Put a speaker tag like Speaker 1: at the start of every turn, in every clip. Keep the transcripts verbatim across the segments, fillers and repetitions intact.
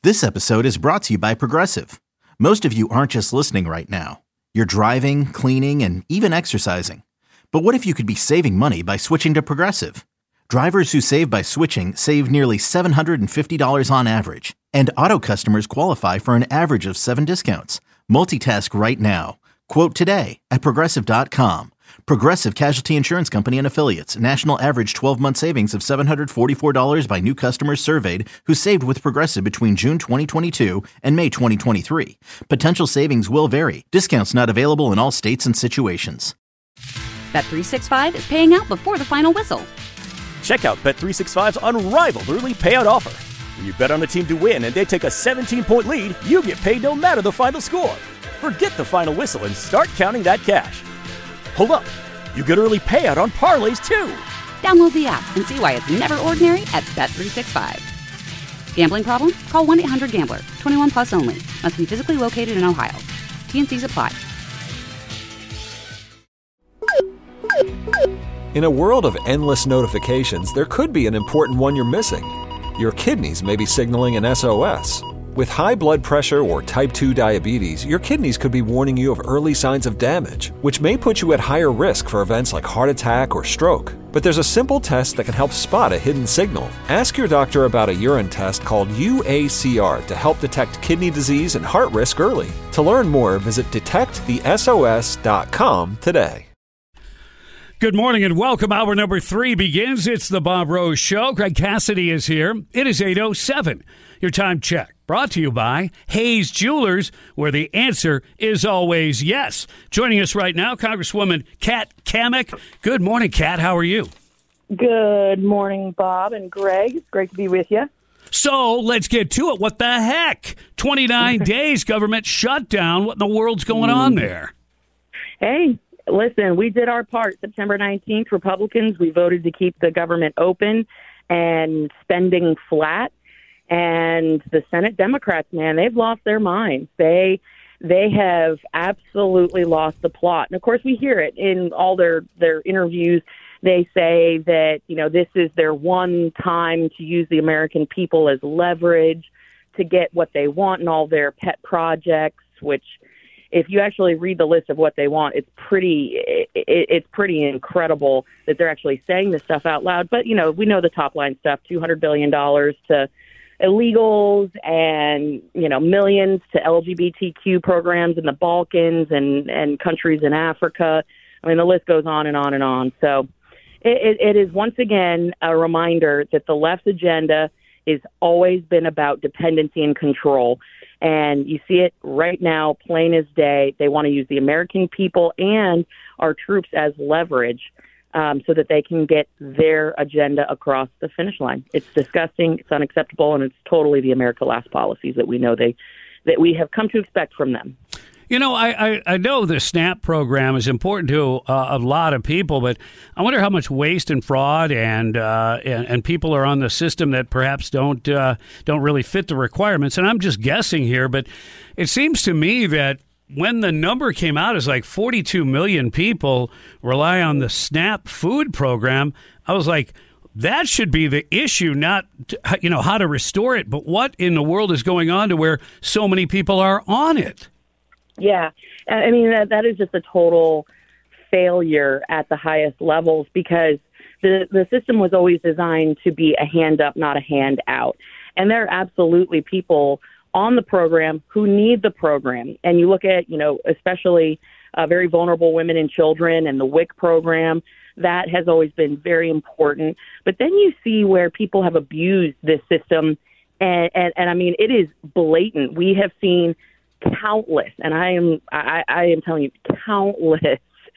Speaker 1: This episode is brought to you by Progressive. Most of you aren't just listening right now. You're driving, cleaning, and even exercising. But what if you could be saving money by switching to Progressive? Drivers who save by switching save nearly seven hundred fifty dollars on average. And auto customers qualify for an average of seven discounts. Multitask right now. Quote today at Progressive dot com. Progressive Casualty Insurance Company and Affiliates. National average twelve-month savings of seven hundred forty-four dollars by new customers surveyed who saved with Progressive between June twenty twenty-two and May twenty twenty-three. Potential savings will vary. Discounts not available in all states and situations.
Speaker 2: Bet three sixty-five is paying out before the final whistle.
Speaker 3: Check out Bet three sixty-five's unrivaled early payout offer. When you bet on a team to win and they take a seventeen-point lead, you get paid no matter the final score. Forget the final whistle and start counting that cash. Hold up. You get early payout on parlays, too.
Speaker 2: Download the app and see why it's never ordinary at Bet three sixty-five. Gambling problem? Call one eight hundred gambler. twenty-one plus only. Must be physically located in Ohio. T and Cs apply.
Speaker 4: In a world of endless notifications, there could be an important one you're missing. Your kidneys may be signaling an S O S. With high blood pressure or type two diabetes, your kidneys could be warning you of early signs of damage, which may put you at higher risk for events like heart attack or stroke. But there's a simple test that can help spot a hidden signal. Ask your doctor about a urine test called U A C R to help detect kidney disease and heart risk early. To learn more, visit detect the S O S dot com today.
Speaker 5: Good morning and welcome. Hour number three begins. It's the Bob Rose Show. Greg Cassidy is here. It is eight oh seven. Your time check brought to you by Hayes Jewelers, where the answer is always yes. Joining us right now, Congresswoman Kat Cammack. Good morning, Kat. How are you?
Speaker 6: Good morning, Bob and Greg. It's great to be with you.
Speaker 5: So let's get to it. What the heck? twenty-nine days government shutdown. What in the world's going on there?
Speaker 6: Hey. Listen, we did our part. September nineteenth, Republicans, we voted to keep the government open and spending flat. And the Senate Democrats, man, they've lost their minds. They they have absolutely lost the plot. And, of course, we hear it in all their, their interviews. They say that, you know, this is their one time to use the American people as leverage to get what they want in all their pet projects, which – if you actually read the list of what they want, it's pretty it, it's pretty incredible that they're actually saying this stuff out loud. But, you know, we know the top line stuff, two hundred billion dollars to illegals and, you know, millions to L G B T Q programs in the Balkans and, and countries in Africa. I mean, the list goes on and on and on. So it, it, it is once again a reminder that the left's agenda has always been about dependency and control. And you see it right now, plain as day. They want to use the American people and our troops as leverage um, so that they can get their agenda across the finish line. It's disgusting, it's unacceptable, and it's totally the America Last policies that we know they that we have come to expect from them.
Speaker 5: You know, I, I, I know the SNAP program is important to uh, a lot of people, but I wonder how much waste and fraud and uh, and, and people are on the system that perhaps don't uh, don't really fit the requirements. And I'm just guessing here, but it seems to me that when the number came out as like forty-two million people rely on the SNAP food program, I was like, that should be the issue, not, you know, how to restore it, but what in the world is going on to where so many people are on it?
Speaker 6: Yeah, I mean, that, that is just a total failure at the highest levels because the, the system was always designed to be a hand up, not a hand out. And there are absolutely people on the program who need the program. And you look at, you know, especially uh, very vulnerable women and children and the W I C program, that has always been very important. But then you see where people have abused this system. And, and, and I mean, it is blatant. We have seen countless, and I am I, I am telling you, countless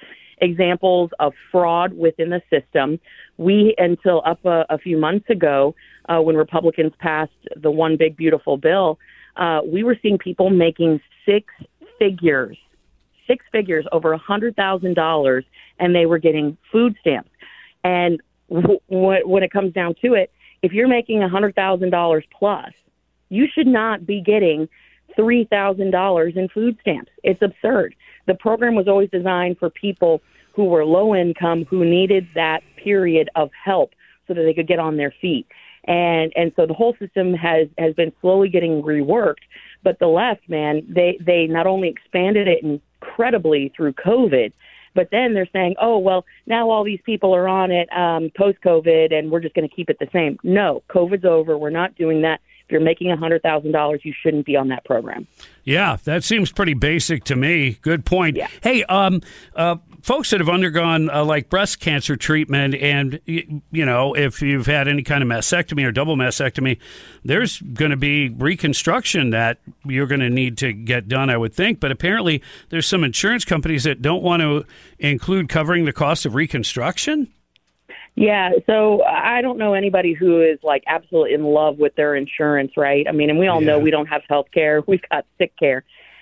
Speaker 6: examples of fraud within the system. We, until up a, a few months ago, uh, when Republicans passed the One Big Beautiful Bill, uh, we were seeing people making six figures, six figures, over one hundred thousand dollars, and they were getting food stamps. And w- w- when it comes down to it, if you're making one hundred thousand dollars plus, you should not be getting three thousand dollars in food stamps. It's absurd. The program was always designed for people who were low income, who needed that period of help so that they could get on their feet. And and so the whole system has, has been slowly getting reworked. But the left, man, they, they not only expanded it incredibly through COVID, but then they're saying, oh, well, now all these people are on it um, post-COVID, and we're just going to keep it the same. No, COVID's over. We're not doing that. If you're making one hundred thousand dollars, you shouldn't be on that program.
Speaker 5: Yeah, that seems pretty basic to me. Good point.
Speaker 6: Yeah.
Speaker 5: Hey, um, uh, folks that have undergone uh, like breast cancer treatment, and you, you know, if you've had any kind of mastectomy or double mastectomy, there's going to be reconstruction that you're going to need to get done, I would think. But apparently, there's some insurance companies that don't want to include covering the cost of reconstruction.
Speaker 6: Yeah, so I don't know anybody who is like absolutely in love with their insurance, right? I mean, and we all
Speaker 5: Yeah.
Speaker 6: know we don't have health care. We've got sick care.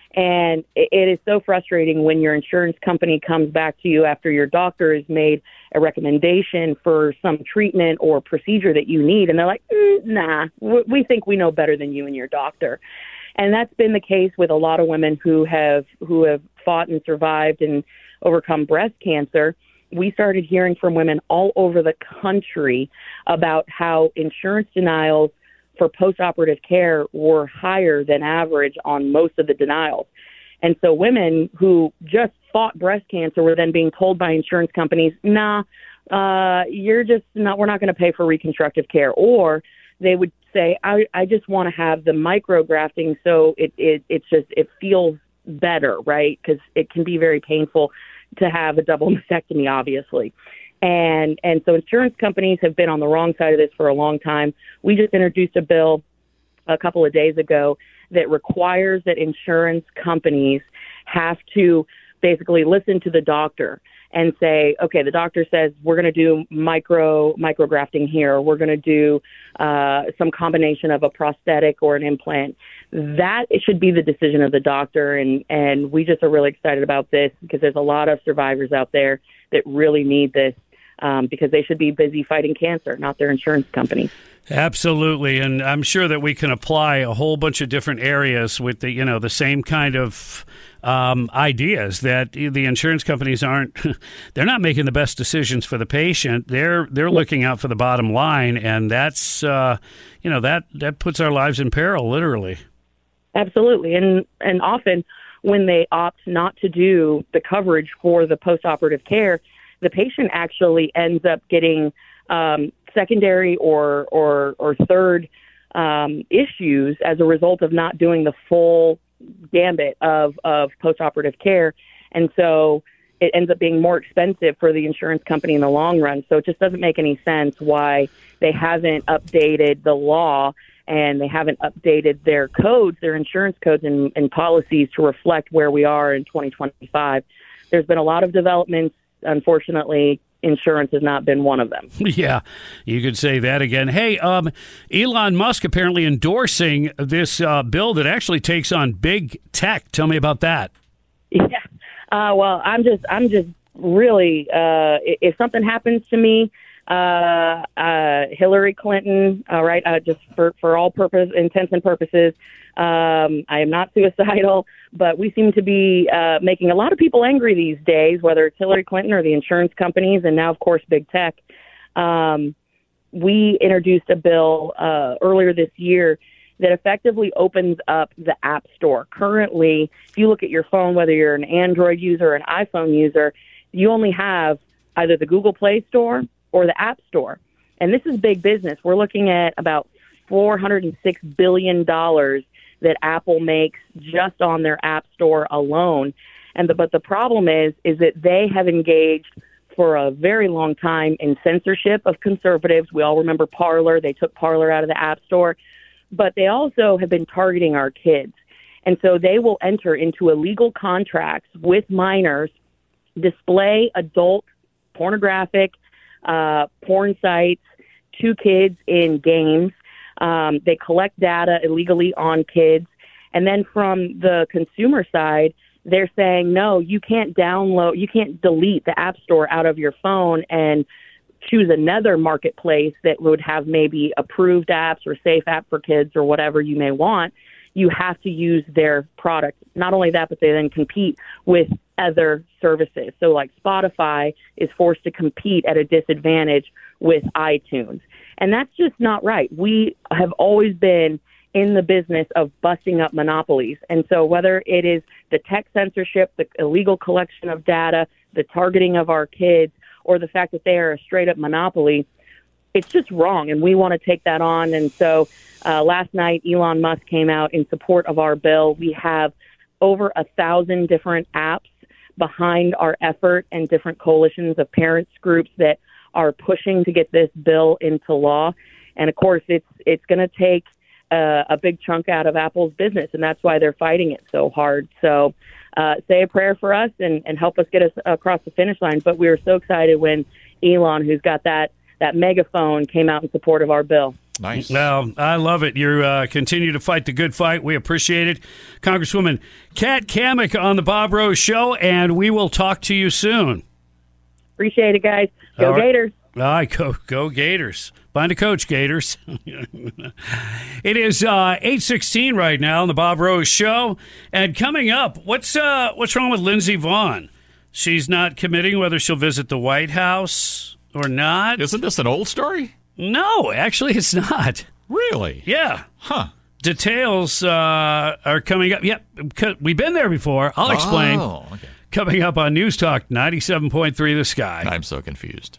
Speaker 6: And it, it is so frustrating when your insurance company comes back to you after your doctor has made a recommendation for some treatment or procedure that you need. And they're like, mm, nah, we think we know better than you and your doctor. And that's been the case with a lot of women who have who have fought and survived and overcome breast cancer. We started hearing from women all over the country about how insurance denials for postoperative care were higher than average on most of the denials. And so women who just fought breast cancer were then being told by insurance companies, nah, uh, you're just not, we're not going to pay for reconstructive care. Or they would say, I, I just want to have the micrografting so it, it, it's just, it feels better, right? Because it can be very painful to have a double mastectomy, obviously. And and so insurance companies have been on the wrong side of this for a long time. We just introduced a bill a couple of days ago that requires that insurance companies have to basically listen to the doctor and say, okay, the doctor says we're going to do micro micrografting here. We're going to do uh, some combination of a prosthetic or an implant. That it should be the decision of the doctor, and, and we just are really excited about this because there's a lot of survivors out there that really need this um, because they should be busy fighting cancer, not their insurance companies.
Speaker 5: Absolutely, and I'm sure that we can apply a whole bunch of different areas with the you know the same kind of um, ideas that the insurance companies aren't they're not making the best decisions for the patient. They're they're looking out for the bottom line, and that's uh, you know that that puts our lives in peril, literally.
Speaker 6: Absolutely, and and often when they opt not to do the coverage for the postoperative care, the patient actually ends up getting um, secondary or or or third um, issues as a result of not doing the full gambit of of postoperative care, and so it ends up being more expensive for the insurance company in the long run. So it just doesn't make any sense why they haven't updated the law and they haven't updated their codes, their insurance codes and, and policies to reflect where we are in twenty twenty-five. There's been a lot of developments. Unfortunately, insurance has not been one of them.
Speaker 5: Yeah, you could say that again. Hey, um, Elon Musk apparently endorsing this uh, bill that actually takes on big tech. Tell me about that.
Speaker 6: Yeah. Uh, well, I'm just, I'm just really, uh, if something happens to me, uh, uh, Hillary Clinton, all right, uh, just for, for all purpose, intents and purposes, um, I am not suicidal, but we seem to be uh, making a lot of people angry these days, whether it's Hillary Clinton or the insurance companies, and now, of course, big tech. Um, we introduced a bill uh, earlier this year that effectively opens up the App Store. Currently, if you look at your phone, whether you're an Android user or an iPhone user, you only have either the Google Play Store or the App Store. And this is big business. We're looking at about four hundred six billion dollars that Apple makes just on their App Store alone. And the, but the problem is, is that they have engaged for a very long time in censorship of conservatives. We all remember Parler. They took Parler out of the App Store. But they also have been targeting our kids. And so they will enter into illegal contracts with minors, display adult pornographic uh, porn sites to kids in games. Um, they collect data illegally on kids. And then from the consumer side, they're saying, no, you can't download, you can't delete the App Store out of your phone and choose another marketplace that would have maybe approved apps or safe app for kids or whatever you may want. You have to use their product. Not only that, but they then compete with other services. So like Spotify is forced to compete at a disadvantage with iTunes. And that's just not right. We have always been in the business of busting up monopolies. And so whether it is the tech censorship, the illegal collection of data, the targeting of our kids, or the fact that they are a straight up monopoly, it's just wrong. And we want to take that on. And so uh, last night, Elon Musk came out in support of our bill. We have over a thousand different apps behind our effort and different coalitions of parents groups that are pushing to get this bill into law. And of course, it's it's going to take uh, a big chunk out of Apple's business, and that's why they're fighting it so hard. So uh, say a prayer for us and, and help us get us across the finish line. But we were so excited when Elon, who's got that, that megaphone, came out in support of our bill.
Speaker 7: Nice.
Speaker 5: Well, I love it. You uh, continue to fight the good fight. We appreciate it. Congresswoman Kat Cammack on the Bob Rose Show, and we will talk to you soon.
Speaker 6: Appreciate it, guys. Go
Speaker 5: All right.
Speaker 6: Gators.
Speaker 5: All right, go, go Gators. Find a coach, Gators. It is uh, eight sixteen right now on the Bob Rose Show. And coming up, what's uh, what's wrong with Lindsey Vonn? She's not committing whether she'll visit the White House or not.
Speaker 7: Isn't this an old story?
Speaker 5: No, actually it's not.
Speaker 7: Really?
Speaker 5: Yeah.
Speaker 7: Huh.
Speaker 5: Details uh, are coming up. Yep, yeah, we've been there before. I'll explain.
Speaker 7: Oh, okay.
Speaker 5: Coming up on News Talk ninety-seven point three The Sky.
Speaker 7: I'm so confused.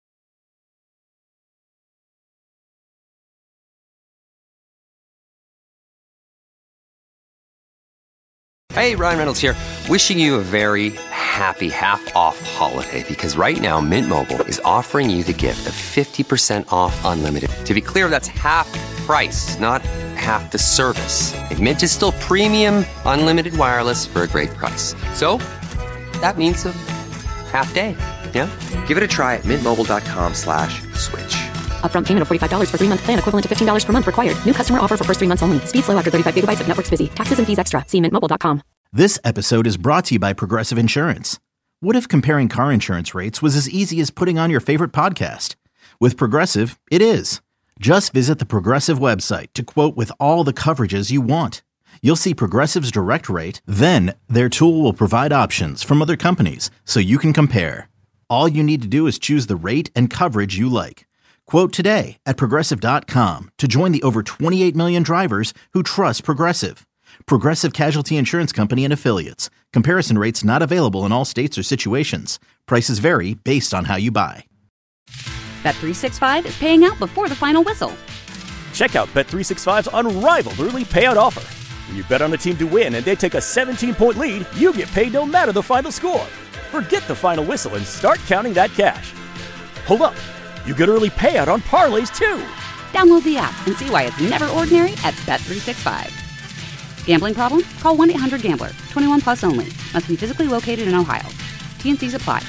Speaker 8: Hey, Ryan Reynolds here, wishing you a very happy half-off holiday, because right now Mint Mobile is offering you the gift of fifty percent off unlimited. To be clear, that's half price, not half the service. And Mint is still premium unlimited wireless for a great price. So that means a half day, yeah? Give it a try at mintmobile.com slash switch.
Speaker 9: Upfront payment of forty-five dollars for three-month plan equivalent to fifteen dollars per month required. New customer offer for first three months only. Speed slow after thirty-five gigabytes if network's busy. Taxes and fees extra. See mint mobile dot com.
Speaker 1: This episode is brought to you by Progressive Insurance. What if comparing car insurance rates was as easy as putting on your favorite podcast? With Progressive, it is. Just visit the Progressive website to quote with all the coverages you want. You'll see Progressive's direct rate, then their tool will provide options from other companies so you can compare. All you need to do is choose the rate and coverage you like. Quote today at Progressive dot com to join the over twenty-eight million drivers who trust Progressive. Progressive Casualty Insurance Company and Affiliates. Comparison rates not available in all states or situations. Prices vary based on how you buy.
Speaker 2: Bet three sixty-five is paying out before the final whistle.
Speaker 3: Check out Bet three sixty-five's unrivaled early payout offer. When you bet on a team to win and they take a seventeen-point lead, you get paid no matter the final score. Forget the final whistle and start counting that cash. Hold up. You get early payout on parlays, too.
Speaker 2: Download the app and see why it's never ordinary at Bet three sixty-five. Gambling problem? Call one eight hundred gambler. twenty-one plus only. Must be physically located in Ohio. T N Cs apply.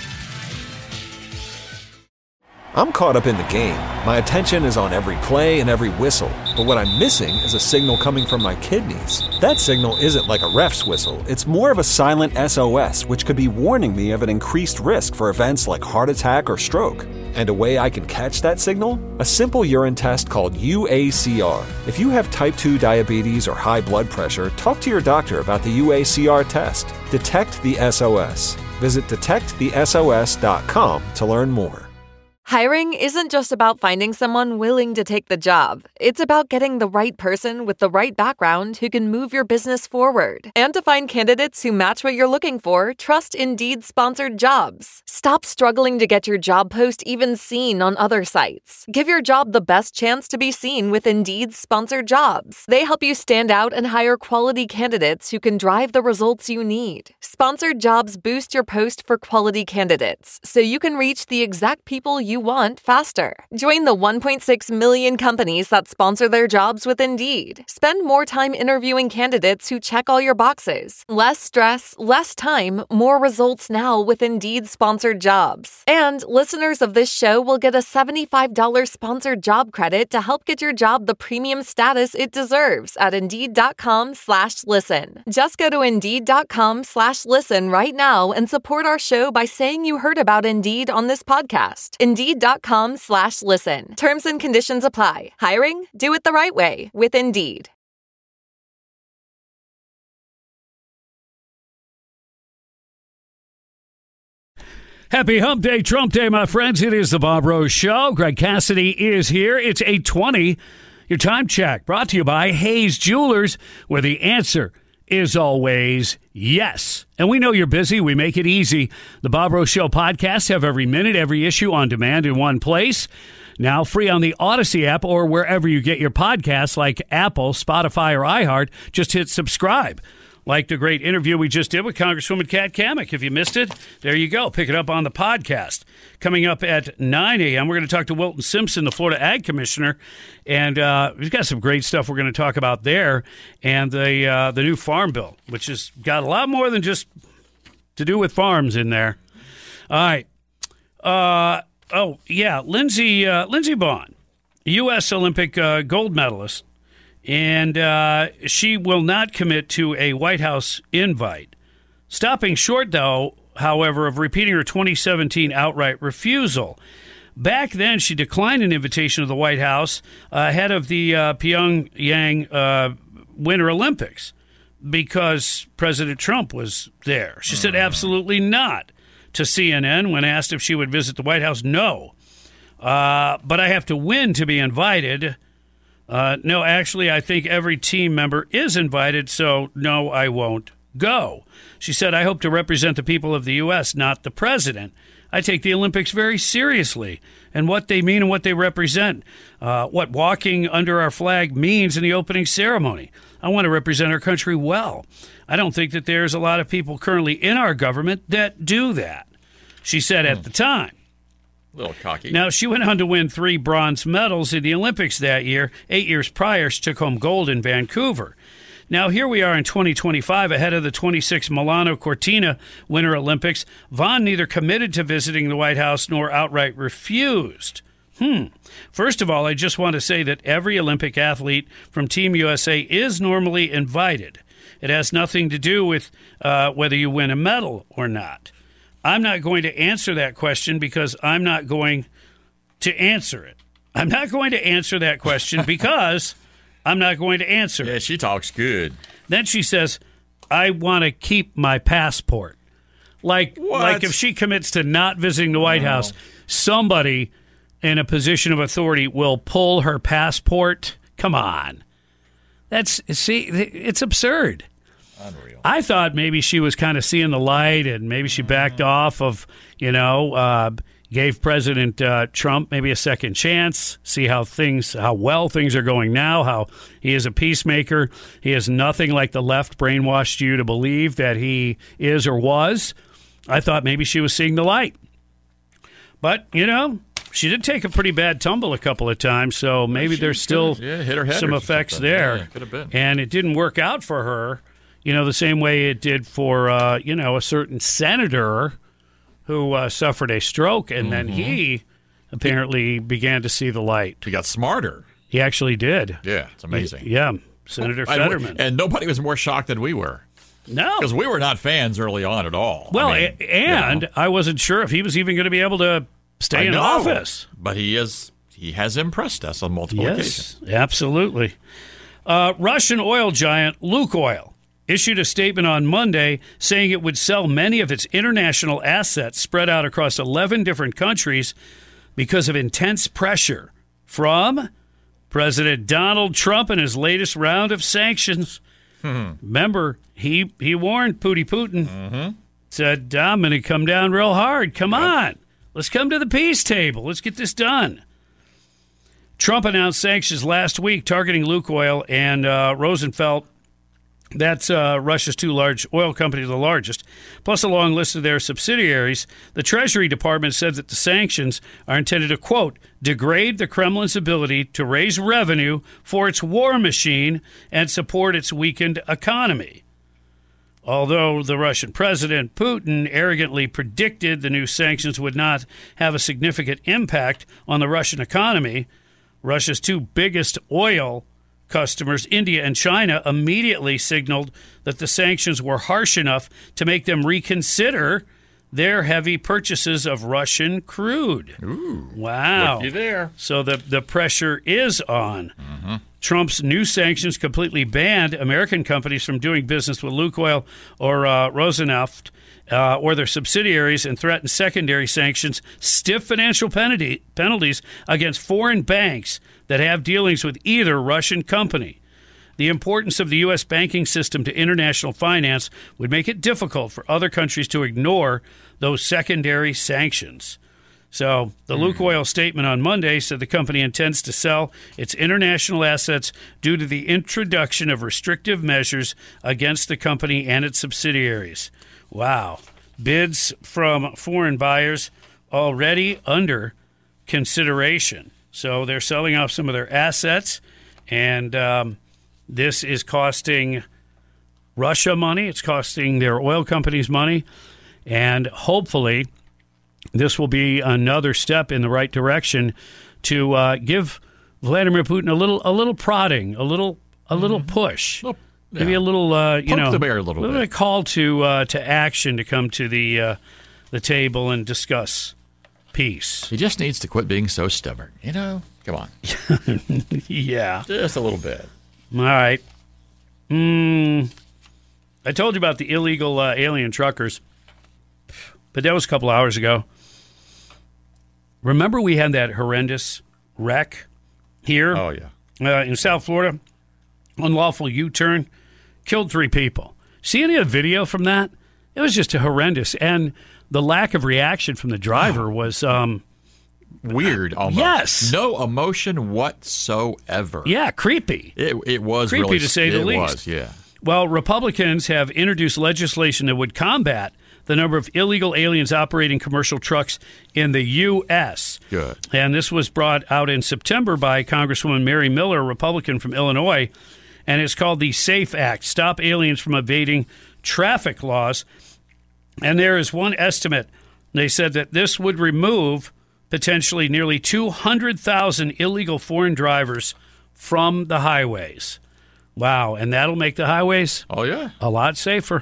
Speaker 4: I'm caught up in the game. My attention is on every play and every whistle. But what I'm missing is a signal coming from my kidneys. That signal isn't like a ref's whistle. It's more of a silent S O S, which could be warning me of an increased risk for events like heart attack or stroke. And a way I can catch that signal? A simple urine test called U A C R. If you have type two diabetes or high blood pressure, talk to your doctor about the U A C R test. Detect the S O S. Visit detect the S O S dot com to learn more.
Speaker 10: Hiring isn't just about finding someone willing to take the job. It's about getting the right person with the right background who can move your business forward. And to find candidates who match what you're looking for, trust Indeed-sponsored jobs. Stop struggling to get your job post even seen on other sites. Give your job the best chance to be seen with Indeed-sponsored jobs. They help you stand out and hire quality candidates who can drive the results you need. Sponsored jobs boost your post for quality candidates, so you can reach the exact people you want faster. Join the one point six million companies that sponsor their jobs with Indeed. Spend more time interviewing candidates who check all your boxes. Less stress, less time, more results now with Indeed sponsored jobs. And listeners of this show will get a seventy-five dollars sponsored job credit to help get your job the premium status it deserves at Indeed.com slash listen. Just go to Indeed.com slash listen right now and support our show by saying you heard about Indeed on this podcast. Indeed.com slash listen. Terms and conditions apply. Hiring? Do it the right way with Indeed.
Speaker 5: Happy Hump Day, Trump Day, my friends. It is the Bob Rose Show. Greg Cassidy is here. It's eight twenty. Your time check brought to you by Hayes Jewelers, where the answer is always yes. And we know you're busy. We make it easy. The Bob Rose Show podcasts have every minute, every issue on demand in one place. Now free on the Odyssey app or wherever you get your podcasts like Apple, Spotify, or iHeart. Just hit subscribe. Like the great interview we just did with Congresswoman Kat Cammack. If you missed it, there you go. Pick it up on the podcast. Coming up at nine a.m., we're going to talk to Wilton Simpson, the Florida Ag Commissioner, and uh, we've got some great stuff we're going to talk about there, and the uh, the new Farm Bill, which has got a lot more than just to do with farms in there. All right. Uh, oh, yeah, Lindsey, uh, Lindsey Vonn, U S Olympic uh, gold medalist, and uh, she will not commit to a White House invite. Stopping short, though, however, of repeating her twenty seventeen outright refusal. Back then, she declined an invitation to the White House uh, ahead of the uh, Pyongyang uh, Winter Olympics because President Trump was there. She said absolutely not to C N N when asked if she would visit the White House. No. Uh, but I have to win to be invited. Uh, no, actually, I think every team member is invited, so no, I won't go. She said, I hope to represent the people of the U S, not the president. I take the Olympics very seriously and what they mean and what they represent, uh, what walking under our flag means in the opening ceremony. I want to represent our country well. I don't think that there's a lot of people currently in our government that do that, she said at the time.
Speaker 7: A little cocky.
Speaker 5: Now, she went on to win three bronze medals in the Olympics that year. Eight years prior, she took home gold in Vancouver. Now, here we are in twenty twenty-five, ahead of the twenty-six Milano Cortina Winter Olympics. Vonn neither committed to visiting the White House nor outright refused. Hmm. First of all, I just want to say that every Olympic athlete from Team U S A is normally invited. It has nothing to do with uh, whether you win a medal or not. I'm not going to answer that question because I'm not going to answer it. I'm not going to answer that question because I'm not going to answer it.
Speaker 7: Yeah, she talks good.
Speaker 5: Then she says, I want to keep my passport. Like,
Speaker 7: What?
Speaker 5: like if she commits to not visiting the White
Speaker 7: No.
Speaker 5: House, somebody in a position of authority will pull her passport. Come on. That's, see, it's absurd.
Speaker 7: Unreal.
Speaker 5: I thought maybe she was kind of seeing the light and maybe she backed off of, you know, uh, gave President uh, Trump maybe a second chance, see how things, how well things are going now, how he is a peacemaker. He is nothing like the left brainwashed you to believe that he is or was. I thought maybe she was seeing the light. But, you know, she did take a pretty bad tumble a couple of times, so maybe
Speaker 7: She
Speaker 5: there's still
Speaker 7: could've- yeah, hit her head
Speaker 5: some
Speaker 7: or
Speaker 5: effects
Speaker 7: something.
Speaker 5: there.
Speaker 7: Yeah, could have been.
Speaker 5: And it didn't work out for her, you know, the same way it did for, uh, you know, a certain senator who uh, suffered a stroke, and then he apparently began to see the light.
Speaker 7: He got smarter.
Speaker 5: He actually did.
Speaker 7: Yeah, it's amazing.
Speaker 5: Yeah, Senator
Speaker 7: I-
Speaker 5: Fetterman.
Speaker 7: And nobody was more shocked than we were.
Speaker 5: No.
Speaker 7: Because we were not fans early on at all.
Speaker 5: Well,
Speaker 7: I mean,
Speaker 5: a- and
Speaker 7: you know.
Speaker 5: I wasn't sure if he was even going to be able to stay
Speaker 7: I
Speaker 5: in
Speaker 7: know,
Speaker 5: office.
Speaker 7: But he is. He has impressed us on multiple occasions.
Speaker 5: Yes, absolutely. Uh, Russian oil giant Lukoil issued a statement on Monday saying it would sell many of its international assets spread out across eleven different countries because of intense pressure from President Donald Trump in his latest round of sanctions. Remember, he, he warned Putin Putin,
Speaker 7: Mm-hmm.
Speaker 5: said, I'm going to come down real hard. Come on. Let's come to the peace table. Let's get this done. Trump announced sanctions last week targeting Lukoil and uh, Rosenfeld. That's uh, Russia's two large oil companies, the largest, plus a long list of their subsidiaries. The Treasury Department said that the sanctions are intended to, quote, degrade the Kremlin's ability to raise revenue for its war machine and support its weakened economy. Although the Russian President Putin arrogantly predicted the new sanctions would not have a significant impact on the Russian economy, Russia's two biggest oil customers, India and China, immediately signaled that the sanctions were harsh enough to make them reconsider their heavy purchases of Russian crude.
Speaker 7: Ooh,
Speaker 5: wow.
Speaker 7: looky there.
Speaker 5: So the, the pressure is on.
Speaker 7: Mm-hmm.
Speaker 5: Trump's new sanctions completely banned American companies from doing business with Lukoil or uh, Rosneft uh, or their subsidiaries, and threatened secondary sanctions, stiff financial penalty, penalties against foreign banks that have dealings with either Russian company. The importance of the U S banking system to international finance would make it difficult for other countries to ignore those secondary sanctions. So the mm. Lukoil statement on Monday said the company intends to sell its international assets due to the introduction of restrictive measures against the company and its subsidiaries. Wow. Bids from foreign buyers already under consideration. So they're selling off some of their assets, and um, this is costing Russia money. It's costing their oil companies money, and hopefully this will be another step in the right direction to uh, give Vladimir Putin a little, a little prodding, a little, a little mm-hmm. push, well, yeah. maybe a little, uh, you
Speaker 7: Poke
Speaker 5: know,
Speaker 7: the bear a little,
Speaker 5: little
Speaker 7: bit.
Speaker 5: call to uh, to action to come to the uh, the table and discuss peace.
Speaker 7: He just needs to quit being so stubborn. You know, come on.
Speaker 5: Yeah,
Speaker 7: just a little bit.
Speaker 5: All right. Mm, I told you about the illegal uh, alien truckers, but that was a couple hours ago. Remember we had that horrendous wreck here
Speaker 7: oh, yeah.
Speaker 5: uh, in South Florida? Unlawful U-turn, killed three people. See any of the video from that? It was just horrendous. And the lack of reaction from the driver was... Um,
Speaker 7: weird almost.
Speaker 5: Yes.
Speaker 7: No emotion whatsoever.
Speaker 5: Yeah, creepy.
Speaker 7: It, it was
Speaker 5: creepy
Speaker 7: really,
Speaker 5: to say the
Speaker 7: it
Speaker 5: least.
Speaker 7: Was, yeah.
Speaker 5: Well, Republicans have introduced legislation that would combat the number of illegal aliens operating commercial trucks in the U S
Speaker 7: Good.
Speaker 5: And this was brought out in September by Congresswoman Mary Miller, a Republican from Illinois, and it's called the SAFE Act, Stop Aliens from Evading Traffic Laws. And there is one estimate. They said that this would remove potentially nearly two hundred thousand illegal foreign drivers from the highways. Wow, and that'll make the highways
Speaker 7: oh, yeah.
Speaker 5: a lot safer.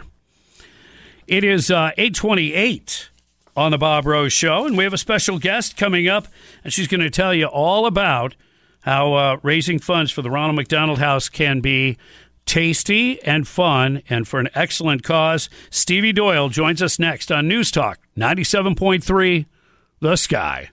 Speaker 5: It is uh, eight twenty-eight on the Bob Rose Show, and we have a special guest coming up, and she's going to tell you all about how uh, raising funds for the Ronald McDonald House can be tasty and fun and for an excellent cause. Stevie Doyle joins us next on News Talk ninety-seven point three, The Sky.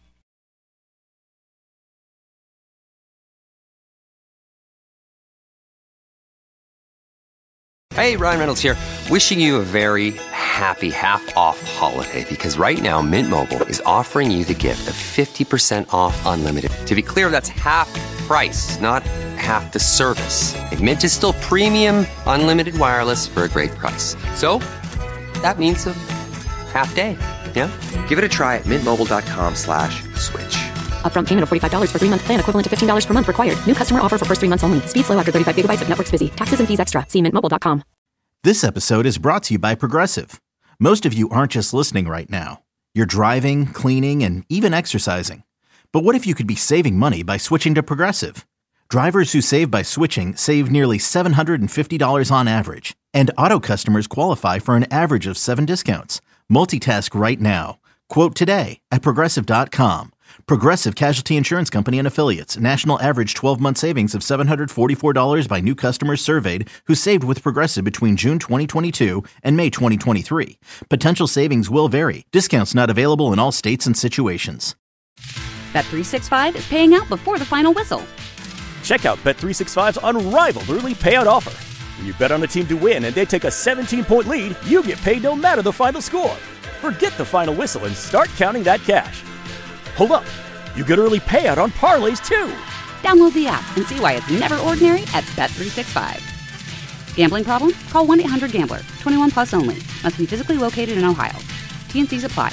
Speaker 8: Hey, Ryan Reynolds here, wishing you a very happy half-off holiday, because right now Mint Mobile is offering you the gift of fifty percent off unlimited. To be clear, that's half price, not half the service. And Mint is still premium unlimited wireless for a great price. So, that means a half day, yeah? Give it a try at mintmobile.com slash switch.
Speaker 9: Upfront payment of forty-five dollars for three-month plan equivalent to fifteen dollars per month required. New customer offer for first three months only. Speed slow after thirty-five gigabytes if network's busy. Taxes and fees extra. See mint mobile dot com.
Speaker 1: This episode is brought to you by Progressive. Most of you aren't just listening right now. You're driving, cleaning, and even exercising. But what if you could be saving money by switching to Progressive? Drivers who save by switching save nearly seven hundred fifty dollars on average. And auto customers qualify for an average of seven discounts. Multitask right now. Quote today at Progressive dot com. Progressive Casualty Insurance Company and Affiliates. National average twelve-month savings of seven hundred forty-four dollars by new customers surveyed who saved with Progressive between June twenty twenty-two and May twenty twenty-three. Potential savings will vary. Discounts not available in all states and situations.
Speaker 2: Bet three sixty-five is paying out before the final whistle.
Speaker 3: Check out Bet three sixty-five's unrivaled early payout offer. When you bet on a team to win and they take a seventeen-point lead, you get paid no matter the final score. Forget the final whistle and start counting that cash. Hold up. You get early payout on parlays, too.
Speaker 2: Download the app and see why it's never ordinary at Bet three sixty-five. Gambling problem? Call one eight hundred gambler. twenty-one plus only. Must be physically located in Ohio. T and Cs apply.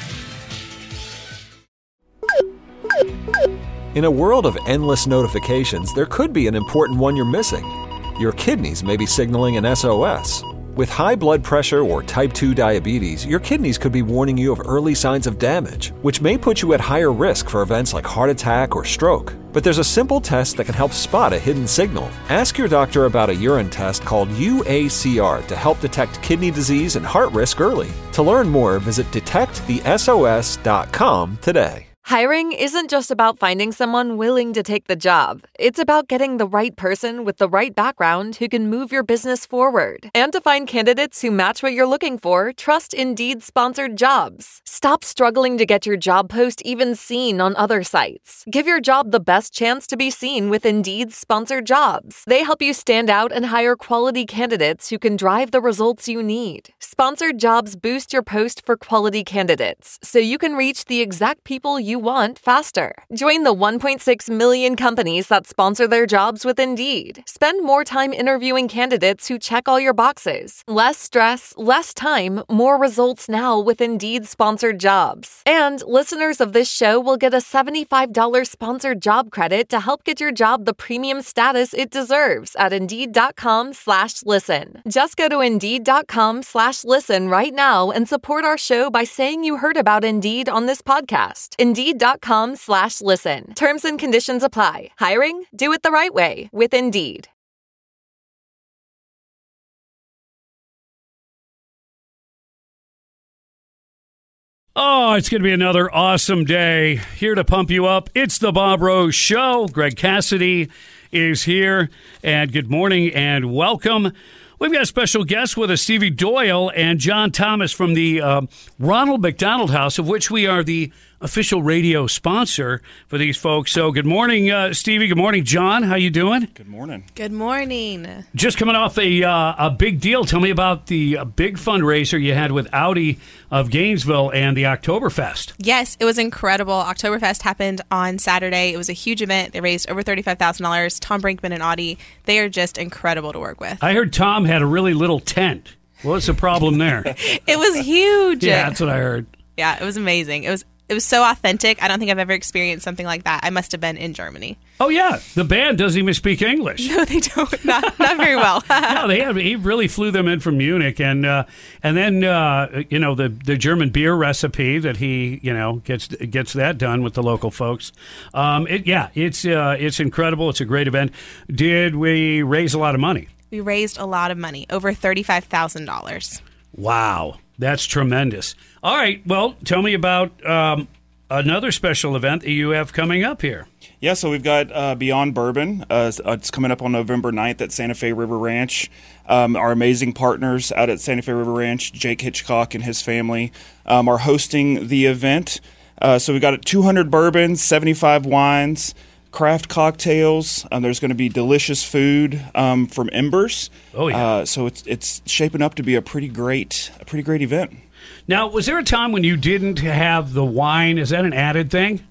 Speaker 4: In a world of endless notifications, there could be an important one you're missing. Your kidneys may be signaling an S O S. With high blood pressure or type two diabetes, your kidneys could be warning you of early signs of damage, which may put you at higher risk for events like heart attack or stroke. But there's a simple test that can help spot a hidden signal. Ask your doctor about a urine test called U A C R to help detect kidney disease and heart risk early. To learn more, visit detect the S O S dot com today.
Speaker 10: Hiring isn't just about finding someone willing to take the job. It's about getting the right person with the right background who can move your business forward. And to find candidates who match what you're looking for, trust Indeed sponsored jobs. Stop struggling to get your job post even seen on other sites. Give your job the best chance to be seen with Indeed sponsored jobs. They help you stand out and hire quality candidates who can drive the results you need. Sponsored jobs boost your post for quality candidates, so you can reach the exact people you want faster. Join the one point six million companies that sponsor their jobs with Indeed. Spend more time interviewing candidates who check all your boxes. Less stress, less time, more results now with Indeed sponsored jobs. And listeners of this show will get a seventy-five dollars sponsored job credit to help get your job the premium status it deserves at Indeed.com slash listen. Just go to Indeed.com slash listen right now and support our show by saying you heard about Indeed on this podcast. Indeed.com slash listen. Terms and conditions apply. Hiring? Do it the right way with Indeed.
Speaker 5: Oh, it's going to be another awesome day. Here to pump you up, it's the Bob Rose Show. Greg Cassidy is here, and good morning and welcome. We've got a special guest with us, Stevie Doyle and John Thomas from the uh, Ronald McDonald House, of which we are the official radio sponsor for these folks. So good morning, uh, Stevie. Good morning, John. How you doing?
Speaker 7: Good morning.
Speaker 11: Good morning.
Speaker 5: Just coming off a uh, a big deal. Tell me about the uh, big fundraiser you had with Audi of Gainesville and the Oktoberfest.
Speaker 11: Yes, it was incredible. Oktoberfest happened on Saturday. It was a huge event. They raised over thirty-five thousand dollars. Tom Brinkman and Audi, they are just incredible to work with.
Speaker 5: I heard Tom had a really little tent. What's the problem there?
Speaker 11: It was huge.
Speaker 5: Yeah, that's what I heard.
Speaker 11: Yeah, it was amazing. It was It was so authentic. I don't think I've ever experienced something like that. I must have been in Germany.
Speaker 5: Oh, yeah. The band doesn't even speak English.
Speaker 11: No, they don't. Not, not very well.
Speaker 5: No, they have. He really flew them in from Munich. And uh, and then, uh, you know, the, the German beer recipe that he, you know, gets gets that done with the local folks. Um, it, yeah, it's uh, it's incredible. It's a great event. Did we raise a lot of money?
Speaker 11: We raised a lot of money, over thirty-five thousand dollars.
Speaker 5: Wow. That's tremendous. All right. Well, tell me about um, another special event that you have coming up here.
Speaker 12: Yeah, so we've got uh, Beyond Bourbon. Uh, it's coming up on November ninth at Santa Fe River Ranch. Um, our amazing partners out at Santa Fe River Ranch, Jake Hitchcock and his family, um, are hosting the event. Uh, so we've got two hundred bourbons, seventy-five wines, craft cocktails. Um, there's going to be delicious food um, from Embers.
Speaker 5: Oh yeah!
Speaker 12: Uh, so it's it's shaping up to be a pretty great a pretty great event.
Speaker 5: Now, was there a time when you didn't have the wine? Is that an added thing?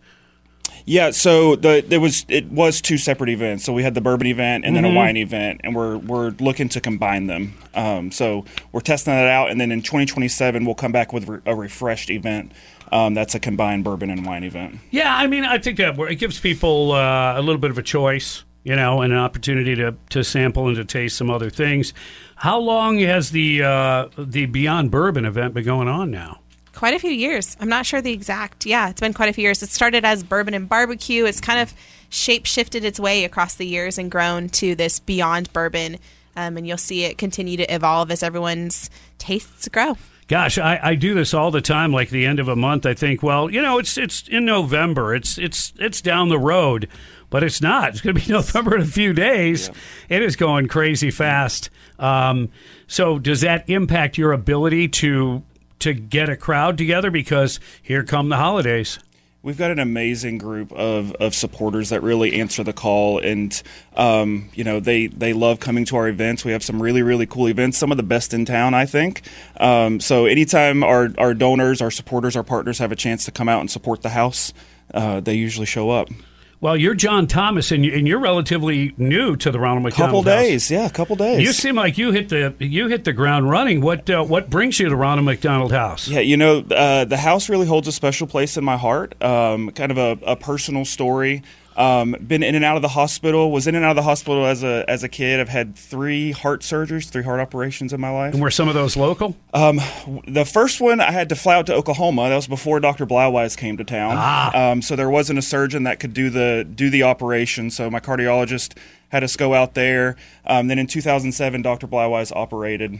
Speaker 12: Yeah, so the there was it was two separate events. So we had the bourbon event and then
Speaker 5: Mhm.
Speaker 12: a wine event, and we're we're looking to combine them. Um, so we're testing that out, and then in twenty twenty-seven we'll come back with re- a refreshed event. Um, that's a combined bourbon and wine event.
Speaker 5: Yeah, I mean, I think that it gives people uh, a little bit of a choice, you know, and an opportunity to, to sample and to taste some other things. How long has the uh, the Beyond Bourbon event been going on now?
Speaker 11: Quite a few years. I'm not sure the exact. Yeah, it's been quite a few years. It started as bourbon and barbecue. It's kind of shape shifted its way across the years and grown to this Beyond Bourbon. Um, and you'll see it continue to evolve as everyone's tastes grow.
Speaker 5: Gosh, I, I do this all the time. Like the end of a month, I think, well, you know, it's it's in November. It's it's it's down the road, but it's not. It's going to be November in a few days. Yeah. It is going crazy fast. Um, so, does that impact your ability to to get a crowd together? Because here come the holidays.
Speaker 12: We've got an amazing group of, of supporters that really answer the call, and um, you know they, they love coming to our events. We have some really really cool events, some of the best in town, I think. Um, so anytime our our donors, our supporters, our partners have a chance to come out and support the house, uh, they usually show up.
Speaker 5: Well, you're John Thomas, and, you, and you're relatively new to the Ronald McDonald
Speaker 12: Couple
Speaker 5: House.
Speaker 12: days, yeah, a couple days.
Speaker 5: You seem like you hit the you hit the ground running. What uh, what brings you to Ronald McDonald House?
Speaker 12: Yeah, you know, uh, the house really holds a special place in my heart. Um, kind of a, a personal story. Um, been in and out of the hospital. Was in and out of the hospital as a as a kid. I've had three heart surgeries, three heart operations in my life.
Speaker 5: And were some of those local?
Speaker 12: Um, the first one I had to fly out to Oklahoma. That was before Doctor Blauweiss came to town.
Speaker 5: Ah.
Speaker 12: Um, so there wasn't a surgeon that could do the do the operation. So my cardiologist had us go out there. Um, then in two thousand seven, Doctor Blauweiss operated.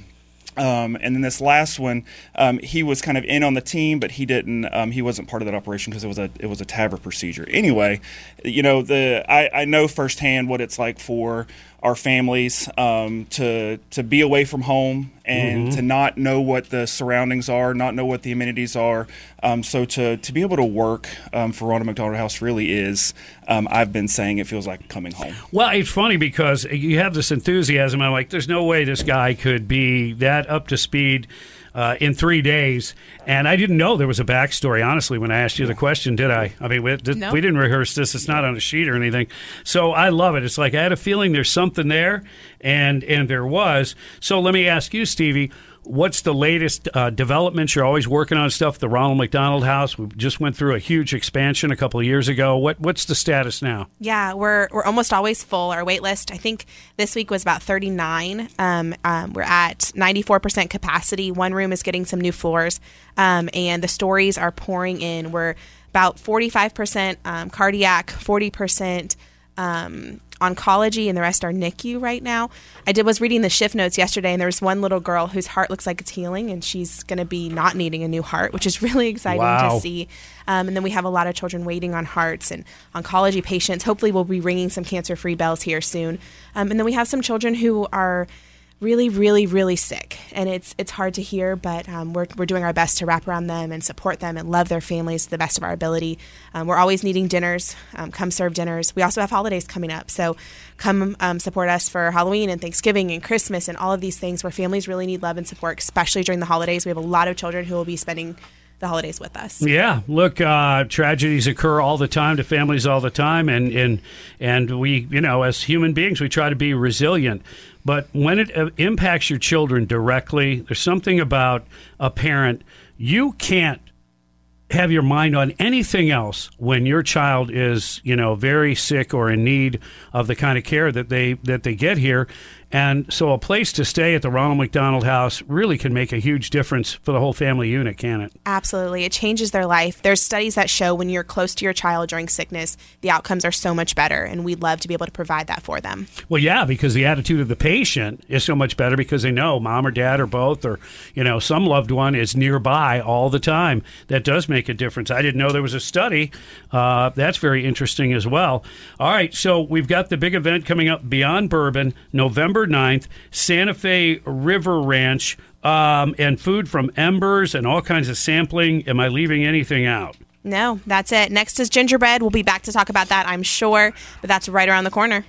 Speaker 12: Um, and then this last one, um, he was kind of in on the team, but he didn't. Um, he wasn't part of that operation because it was a it was a TAVR procedure. Anyway, you know the I, I know firsthand what it's like for our families um, to to be away from home and mm-hmm. to not know what the surroundings are, not know what the amenities are. Um, so to to be able to work um, for Ronald McDonald House really is. Um, I've been saying it feels like coming home.
Speaker 5: Well, it's funny because you have this enthusiasm. I'm like, there's no way this guy could be that up to speed uh, in three days. And I didn't know there was a backstory, honestly, when I asked you the question, did I? I mean, we, did, no. we didn't rehearse this. It's not on a sheet or anything. So I love it. It's like I had a feeling there's something there, and and there was. So let me ask you, Stevie, what's the latest uh, developments? You're always working on stuff. The Ronald McDonald House. We just went through a huge expansion a couple of years ago. What What's the status now?
Speaker 11: Yeah, we're we're almost always full. Our wait list, I think this week was about thirty-nine. Um, um, we're at ninety-four percent capacity. One room is getting some new floors, um, and the stories are pouring in. We're about forty-five percent um, cardiac, forty percent um oncology, and the rest are N I C U right now. I did was reading the shift notes yesterday, and there was one little girl whose heart looks like it's healing, and she's going to be not needing a new heart, which is really exciting wow. to see. Um, and then we have a lot of children waiting on hearts and oncology patients. Hopefully we'll be ringing some cancer-free bells here soon. Um, and then we have some children who are really, really, really sick, and it's it's hard to hear, but um, we're we're doing our best to wrap around them and support them and love their families to the best of our ability. Um, we're always needing dinners. Um, come serve dinners. We also have holidays coming up, so come um, support us for Halloween and Thanksgiving and Christmas and all of these things where families really need love and support, especially during the holidays. We have a lot of children who will be spending the holidays with us.
Speaker 5: Yeah, look, uh, tragedies occur all the time to families all the time, and and and we, you know, as human beings, we try to be resilient. But when it uh, impacts your children directly, there's something about a parent. You can't have your mind on anything else when your child is, you know, very sick or in need of the kind of care that they that they get here. And so a place to stay at the Ronald McDonald House really can make a huge difference for the whole family unit, can it?
Speaker 11: Absolutely. It changes their life. There's studies that show when you're close to your child during sickness, the outcomes are so much better, and we'd love to be able to provide that for them.
Speaker 5: Well, yeah, because the attitude of the patient is so much better because they know mom or dad or both or, you know, some loved one is nearby all the time. That does make a difference. I didn't know there was a study. Uh, that's very interesting as well. All right, so we've got the big event coming up Beyond Bourbon, November ninth, Santa Fe River Ranch, um, and food from Embers and all kinds of sampling. Am I leaving anything out?
Speaker 11: No, that's it. Next is gingerbread. We'll be back to talk about that, I'm sure, but that's right around the corner.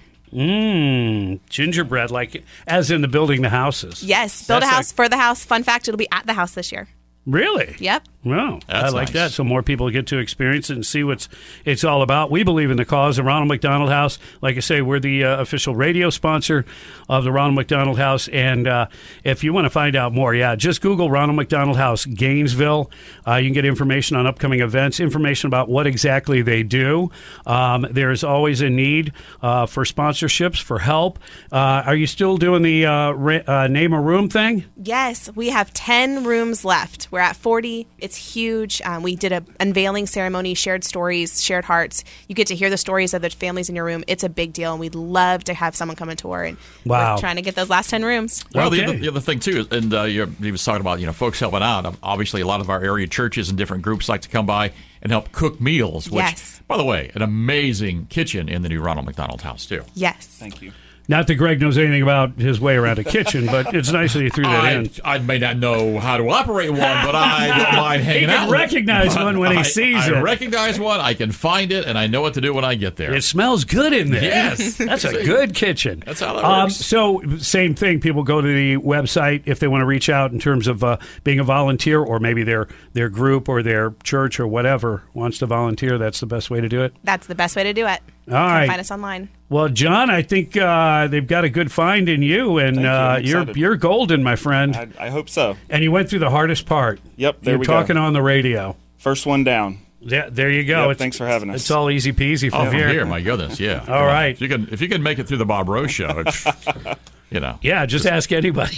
Speaker 5: Mmm, gingerbread, like as in the building the houses.
Speaker 11: Yes, build that's a house like... for the house. Fun fact, it'll be at the house this year.
Speaker 5: Really?
Speaker 11: Yep.
Speaker 5: Well,
Speaker 7: That's
Speaker 5: I like
Speaker 7: nice.
Speaker 5: that. So more people get to experience it and see what it's all about. We believe in the cause of Ronald McDonald House. Like I say, we're the uh, official radio sponsor of the Ronald McDonald House. And uh, if you want to find out more, yeah, just Google Ronald McDonald House Gainesville. Uh, you can get information on upcoming events, information about what exactly they do. Um, there's always a need uh, for sponsorships, for help. Uh, are you still doing the uh, ra- uh, name a room thing?
Speaker 11: Yes, we have ten rooms left. We're at forty. It's huge. Um, we did a unveiling ceremony, shared stories, shared hearts. You get to hear the stories of the families in your room. It's a big deal, and we'd love to have someone come and tour. And
Speaker 5: wow.
Speaker 11: we're trying to get those last ten rooms.
Speaker 7: Well,
Speaker 5: Okay.
Speaker 7: the, other, the other thing too, and uh, you're, you was talking about you know folks helping out. Um, obviously, a lot of our area churches and different groups like to come by and help cook meals. Which,
Speaker 11: Yes.
Speaker 7: by the way, an amazing kitchen in the new Ronald McDonald House too.
Speaker 11: Yes.
Speaker 12: Thank you.
Speaker 5: Not that Greg knows anything about his way around a kitchen, but it's nice that he threw that
Speaker 7: I,
Speaker 5: in.
Speaker 7: I may not know how to operate one, but I don't mind hanging
Speaker 5: He can
Speaker 7: out.
Speaker 5: recognize one when he
Speaker 7: I,
Speaker 5: sees
Speaker 7: I
Speaker 5: it.
Speaker 7: I recognize one. I can find it, and I know what to do when I get there.
Speaker 5: It smells good in there.
Speaker 7: Yes.
Speaker 5: That's a
Speaker 7: See?
Speaker 5: good kitchen.
Speaker 7: That's how that
Speaker 5: um,
Speaker 7: works.
Speaker 5: So, same thing. People go to the website if they want to reach out in terms of uh, being a volunteer, or maybe their, their group or their church or whatever wants to volunteer. That's the best way to do it.
Speaker 11: That's the best way to do it.
Speaker 5: All right.
Speaker 11: Find us online.
Speaker 5: Well, John, I think uh, they've got a good find in you, and
Speaker 12: Thank you.
Speaker 5: uh,
Speaker 12: I'm
Speaker 5: you're
Speaker 12: excited.
Speaker 5: you're golden, my friend.
Speaker 12: I, I hope so.
Speaker 5: And you went through the hardest part.
Speaker 12: Yep, there
Speaker 5: you're
Speaker 12: we go.
Speaker 5: talking on the radio.
Speaker 12: First one down.
Speaker 5: Yeah, there you go.
Speaker 12: Yep,
Speaker 5: It's-
Speaker 12: thanks for having us.
Speaker 5: It's all easy peasy from
Speaker 7: Oh, from
Speaker 5: here.
Speaker 7: here, my goodness, yeah.
Speaker 5: All right.
Speaker 7: If you can, if you can make it through the Bob Rose show, it's, you know.
Speaker 5: Yeah, just ask anybody.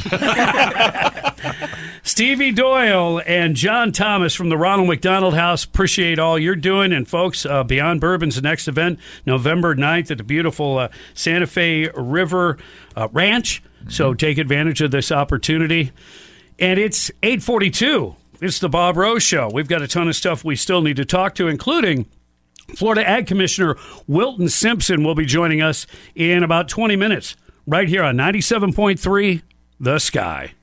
Speaker 5: Stevie Doyle and John Thomas from the Ronald McDonald House. Appreciate all you're doing. And, folks, uh, Beyond Bourbon's the next event, November ninth at the beautiful uh, Santa Fe River uh, Ranch. So take advantage of this opportunity. And it's eight forty-two. It's the Bob Rose Show. We've got a ton of stuff we still need to talk to, including Florida Ag Commissioner Wilton Simpson will be joining us in about twenty minutes right here on ninety-seven point three The Sky.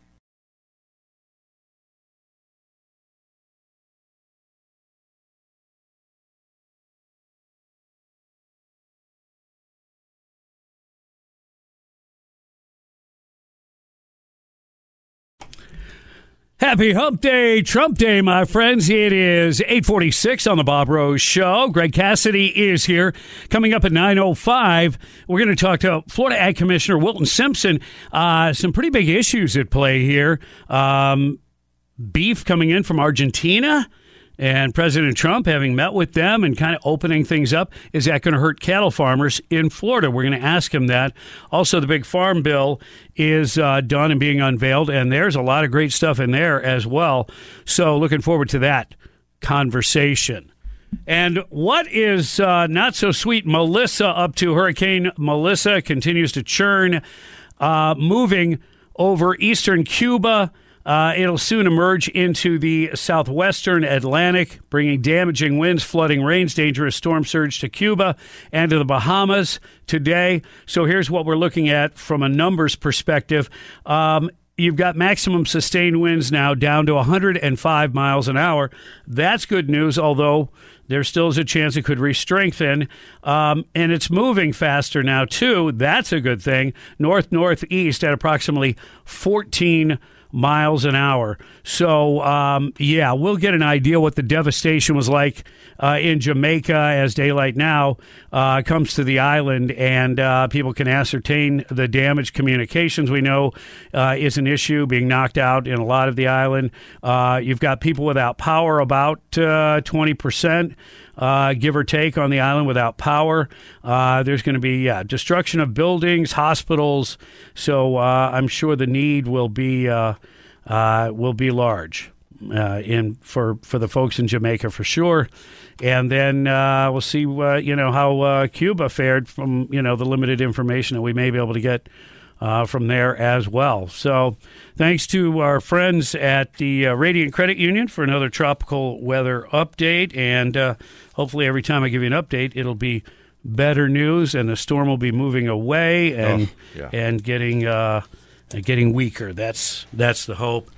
Speaker 5: Happy Hump Day, Trump Day, my friends. It is eight forty-six on the Bob Rose Show. Greg Cassidy is here. Coming up at nine oh five, we're going to talk to Florida Ag Commissioner Wilton Simpson. Uh, some pretty big issues at play here. Um, beef coming in from Argentina, and President Trump having met with them and kind of opening things up. Is that going to hurt cattle farmers in Florida? We're going to ask him that. Also, the big farm bill is uh, done and being unveiled, and there's a lot of great stuff in there as well. So looking forward to that conversation. And what is uh, not so sweet Melissa up to? Hurricane Melissa continues to churn, uh, moving over eastern Cuba. Uh, it'll soon emerge into the southwestern Atlantic, bringing damaging winds, flooding rains, dangerous storm surge to Cuba and to the Bahamas today. So here's what we're looking at from a numbers perspective. Um, you've got maximum sustained winds now down to one hundred five miles an hour. That's good news, although there still is a chance it could re-strengthen. Um, and it's moving faster now, too. That's a good thing. North-northeast at approximately fourteen miles an hour. So, um, yeah, we'll get an idea what the devastation was like uh, in Jamaica as daylight now uh, comes to the island, and uh, people can ascertain the damage. Communications, we know, uh, is an issue, being knocked out in a lot of the island. Uh, you've got people without power, about uh, twenty percent. Uh, give or take, on the island without power. Uh, there's going to be yeah, destruction of buildings, hospitals. So uh, I'm sure the need will be uh, uh, will be large uh, in for for the folks in Jamaica for sure. And then uh, we'll see uh, you know how uh, Cuba fared from you know the limited information that we may be able to get Uh, from there as well. So thanks to our friends at the uh, Radiant Credit Union for another tropical weather update. And uh, hopefully every time I give you an update, it'll be better news and the storm will be moving away and
Speaker 7: oh, yeah.
Speaker 5: and getting uh, getting weaker. That's that's the hope.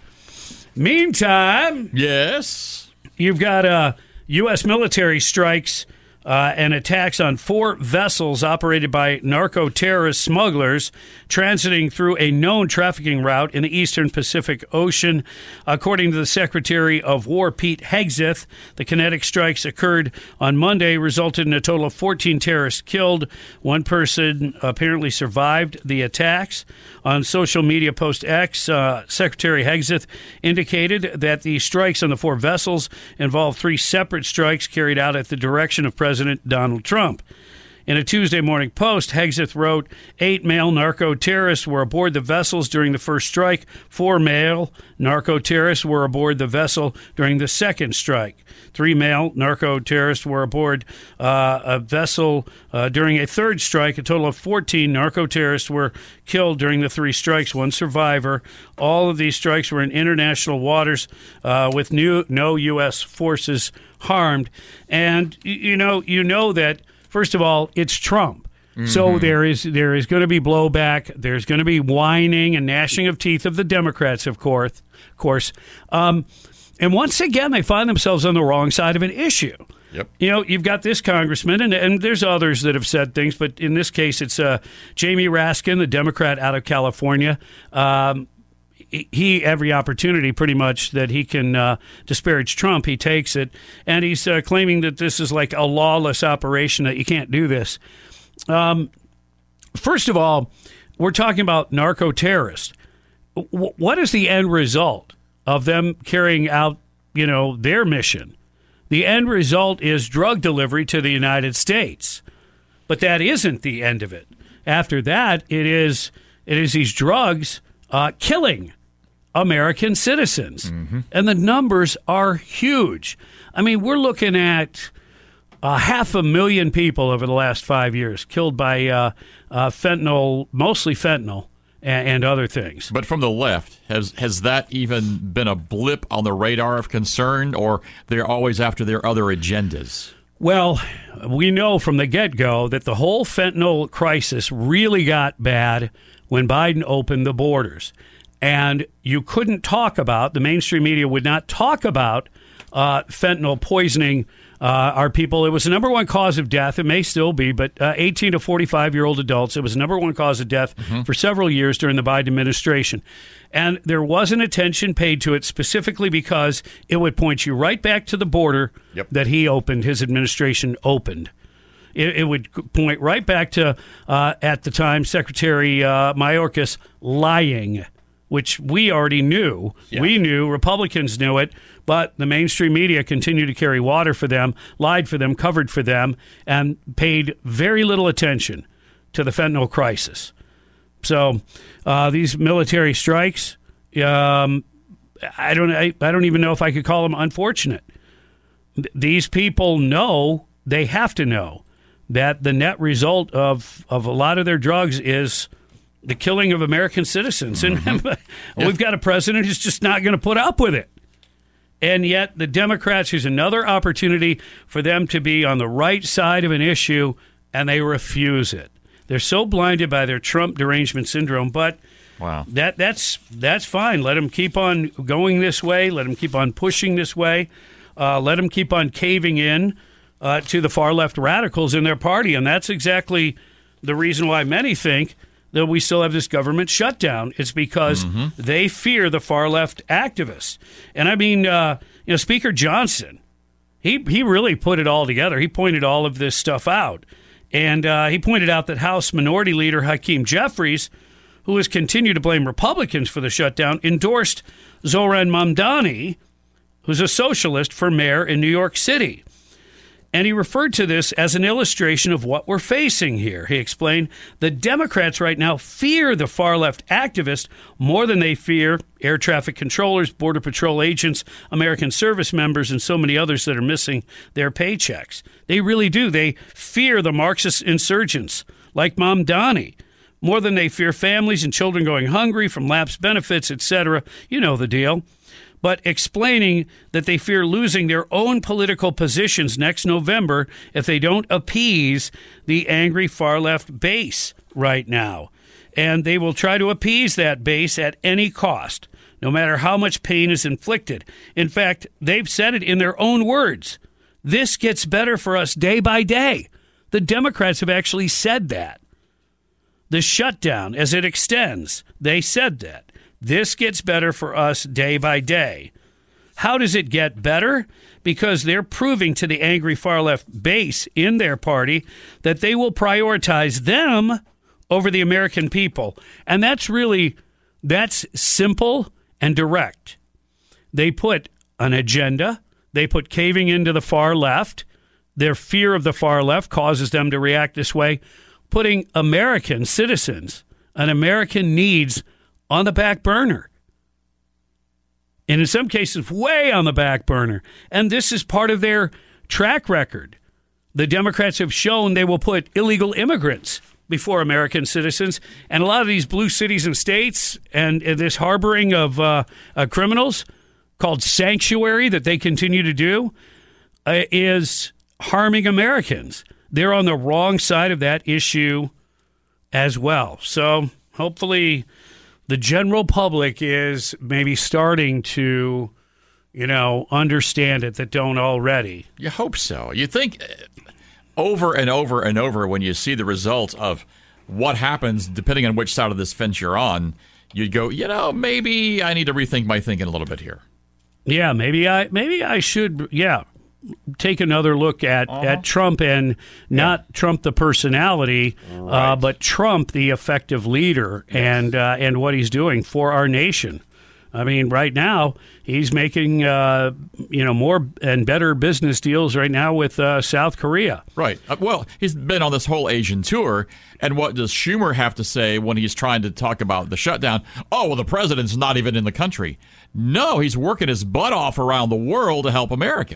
Speaker 5: Meantime,
Speaker 7: yes,
Speaker 5: you've got uh, U S military strikes Uh, and attacks on four vessels operated by narco-terrorist smugglers transiting through a known trafficking route in the eastern Pacific Ocean. According to the Secretary of War, Pete Hegseth, the kinetic strikes occurred on Monday, resulted in a total of fourteen terrorists killed. One person apparently survived the attacks. On social media post X, uh, Secretary Hegseth indicated that the strikes on the four vessels involved three separate strikes carried out at the direction of President Donald Trump. In a Tuesday Morning Post, Hegseth wrote, eight male narco-terrorists were aboard the vessels during the first strike. Four male narco-terrorists were aboard the vessel during the second strike. Three male narco-terrorists were aboard uh, a vessel uh, during a third strike. A total of fourteen narco-terrorists were killed during the three strikes, one survivor. All of these strikes were in international waters uh, with new, no U S forces harmed. And, you know, you know that, first of all, it's Trump. Mm-hmm. So there is there is going to be blowback. There's going to be whining and gnashing of teeth of the Democrats, of course. Of course. Um, and once again, they find themselves on the wrong side of an issue.
Speaker 7: Yep.
Speaker 5: You know, you've got this congressman, and, and there's others that have said things, but in this case, it's uh, Jamie Raskin, the Democrat out of California. Um, he, every opportunity pretty much that he can uh, disparage Trump, he takes it. And he's uh, claiming that this is like a lawless operation, that you can't do this. Um, first of all, we're talking about narco-terrorists. W- what is the end result of them carrying out, you know, their mission? The end result is drug delivery to the United States. But that isn't the end of it. After that, it is it is these drugs uh, killing American citizens. Mm-hmm. And the numbers are huge. I mean, we're looking at uh, half a million people over the last five years killed by uh, uh, fentanyl, mostly fentanyl, and, and other things.
Speaker 7: But from the left, has has that even been a blip on the radar of concern, or they're always after their other agendas?
Speaker 5: Well, we know from the get-go that the whole fentanyl crisis really got bad when Biden opened the borders. And you couldn't talk about, the mainstream media would not talk about uh, fentanyl poisoning uh, our people. It was the number one cause of death. It may still be, but uh, eighteen to forty-five-year-old adults, it was the number one cause of death mm-hmm. for several years during the Biden administration. And there wasn't attention paid to it specifically because it would point you right back to the border yep. that he opened, his administration opened. It, it would point right back to, uh, at the time, Secretary uh, Mayorkas lying, which we already knew. Yeah. We knew, Republicans knew it, but the mainstream media continued to carry water for them, lied for them, covered for them, and paid very little attention to the fentanyl crisis. So uh, these military strikes, um, I don't, I, I don't even know if I could call them unfortunate. Th- these people know, they have to know, that the net result of, of a lot of their drugs is the killing of American citizens. Mm-hmm. And yeah. we've got a president who's just not going to put up with it. And yet the Democrats, here's another opportunity for them to be on the right side of an issue, and they refuse it. They're so blinded by their Trump derangement syndrome, but wow. that that's that's fine. Let them keep on going this way. Let them keep on pushing this way. Uh, let them keep on caving in uh, to the far-left radicals in their party, and that's exactly the reason why many think that we still have this government shutdown. It's because mm-hmm. they fear the far-left activists. And I mean, uh, you know, Speaker Johnson, he he really put it all together. He pointed all of this stuff out. And uh, he pointed out that House Minority Leader Hakeem Jeffries, who has continued to blame Republicans for the shutdown, endorsed Zohran Mamdani, who's a socialist, for mayor in New York City. And he referred to this as an illustration of what we're facing here. He explained the Democrats right now fear the far-left activists more than they fear air traffic controllers, Border Patrol agents, American service members, and so many others that are missing their paychecks. They really do. They fear the Marxist insurgents like Mamdani more than they fear families and children going hungry from lapsed benefits, et cetera. You know the deal. But explaining that they fear losing their own political positions next November if they don't appease the angry far-left base right now. And they will try to appease that base at any cost, no matter how much pain is inflicted. In fact, they've said it in their own words. This gets better for us day by day. The Democrats have actually said that. The shutdown, as it extends, they said that. This gets better for us day by day. How does it get better? Because they're proving to the angry far-left base in their party that they will prioritize them over the American people. And that's really, that's simple and direct. They put an agenda. They put caving into the far left. Their fear of the far left causes them to react this way, putting American citizens and American needs on the back burner. And in some cases, way on the back burner. And this is part of their track record. The Democrats have shown they will put illegal immigrants before American citizens. And a lot of these blue cities and states and, and this harboring of uh, uh, criminals called sanctuary that they continue to do uh, is harming Americans. They're on the wrong side of that issue as well. So hopefully the general public is maybe starting to, you know, understand it that don't already.
Speaker 7: You hope so. You think over and over and over when you see the results of what happens, depending on which side of this fence you're on, you'd go, you know, maybe I need to rethink my thinking a little bit here.
Speaker 5: Yeah, maybe I maybe I should, yeah, take another look at, uh-huh. at Trump and not yeah. Trump the personality, right. uh, but Trump the effective leader yes. and uh, and what he's doing for our nation. I mean, right now he's making uh, you know more and better business deals right now with uh, South Korea.
Speaker 7: Right. Uh, well, he's been on this whole Asian tour, and what does Schumer have to say when he's trying to talk about the shutdown? Oh, well, the president's not even in the country. No, he's working his butt off around the world to help America.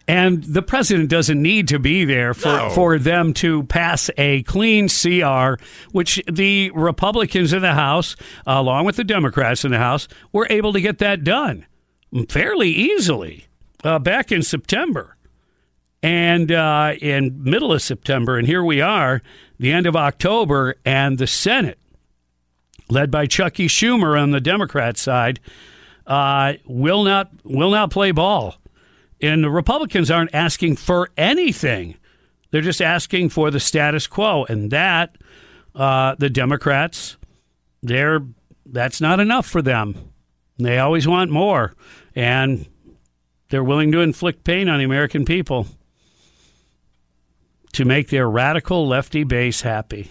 Speaker 5: And the president doesn't need to be there for,
Speaker 7: No.
Speaker 5: for them to pass a clean C R, which the Republicans in the House, along with the Democrats in the House, were able to get that done fairly easily uh, back in September and uh, in middle of September. And here we are, the end of October, and the Senate, led by Chucky Schumer on the Democrat side, uh, will not will not play ball. And the Republicans aren't asking for anything. They're just asking for the status quo. And that, uh, the Democrats, they're that's not enough for them. They always want more. And they're willing to inflict pain on the American people to make their radical lefty base happy.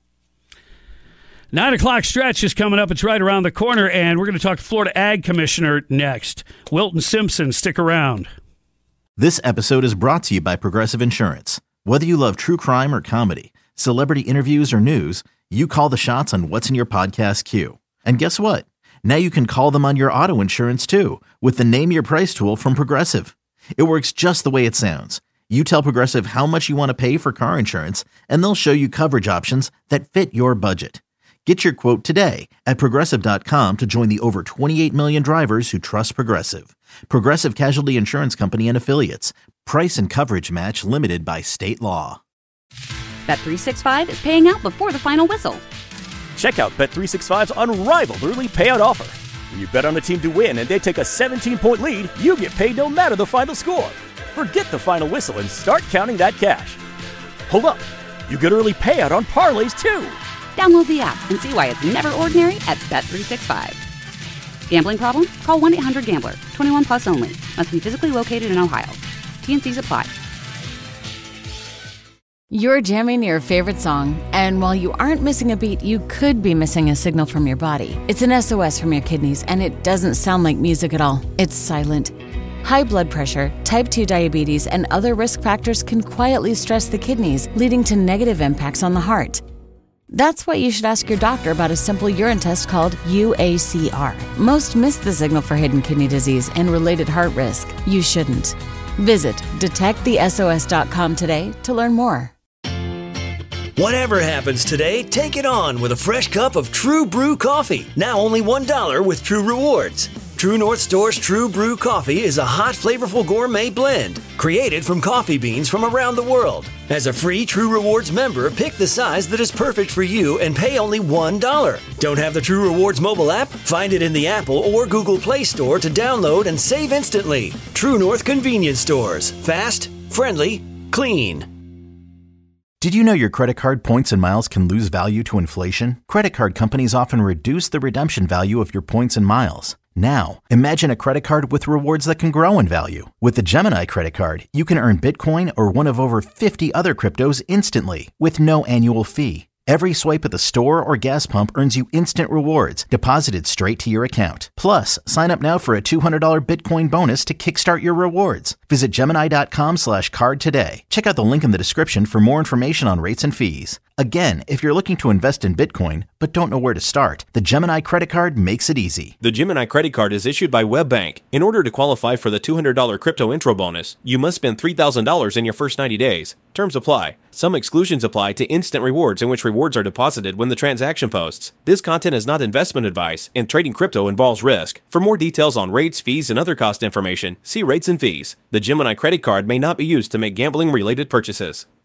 Speaker 5: Nine o'clock stretch is coming up. It's right around the corner. And we're going to talk to Florida Ag Commissioner next. Wilton Simpson, stick around.
Speaker 1: This episode is brought to you by Progressive Insurance. Whether you love true crime or comedy, celebrity interviews or news, you call the shots on what's in your podcast queue. And guess what? Now you can call them on your auto insurance too with the Name Your Price tool from Progressive. It works just the way it sounds. You tell Progressive how much you want to pay for car insurance, and they'll show you coverage options that fit your budget. Get your quote today at Progressive dot com to join the over twenty-eight million drivers who trust Progressive. Progressive Casualty Insurance Company and Affiliates. Price and coverage match limited by state law.
Speaker 2: Bet three sixty-five is paying out before the final whistle.
Speaker 3: Check out Bet three sixty-five's unrivaled early payout offer. When you bet on a team to win and they take a seventeen-point lead, you get paid no matter the final score. Forget the final whistle and start counting that cash. Hold up. You get early payout on parlays, too.
Speaker 2: Download the app and see why it's never ordinary at Bet three sixty-five. Gambling problem? Call one eight hundred gambler. twenty-one plus only. Must be physically located in Ohio. T N Cs apply.
Speaker 13: You're jamming your favorite song, and while you aren't missing a beat, you could be missing a signal from your body. It's an S O S from your kidneys, and it doesn't sound like music at all. It's silent. High blood pressure, type two diabetes, and other risk factors can quietly stress the kidneys, leading to negative impacts on the heart. That's why you should ask your doctor about a simple urine test called U A C R. Most miss the signal for hidden kidney disease and related heart risk. You shouldn't. Visit detect the S O S dot com today to learn more.
Speaker 14: Whatever happens today, take it on with a fresh cup of True Brew coffee. Now only one dollar with True Rewards. True North Store's True Brew coffee is a hot, flavorful gourmet blend created from coffee beans from around the world. As a free True Rewards member, pick the size that is perfect for you and pay only one dollar. Don't have the True Rewards mobile app? Find it in the Apple or Google Play Store to download and save instantly. True North Convenience Stores. Fast, friendly, clean.
Speaker 1: Did you know your credit card points and miles can lose value to inflation? Credit card companies often reduce the redemption value of your points and miles. Now, imagine a credit card with rewards that can grow in value. With the Gemini credit card, you can earn Bitcoin or one of over fifty other cryptos instantly with no annual fee. Every swipe at the store or gas pump earns you instant rewards deposited straight to your account. Plus, sign up now for a two hundred dollars Bitcoin bonus to kickstart your rewards. Visit Gemini dot com slash card today. Check out the link in the description for more information on rates and fees. Again, if you're looking to invest in Bitcoin but don't know where to start, the Gemini credit card makes it easy.
Speaker 15: The Gemini credit card is issued by WebBank. In order to qualify for the two hundred dollars crypto intro bonus, you must spend three thousand dollars in your first ninety days. Terms apply. Some exclusions apply to instant rewards in which rewards are deposited when the transaction posts. This content is not investment advice, and trading crypto involves risk. For more details on rates, fees, and other cost information, see rates and fees. The Gemini credit card may not be used to make gambling-related purchases.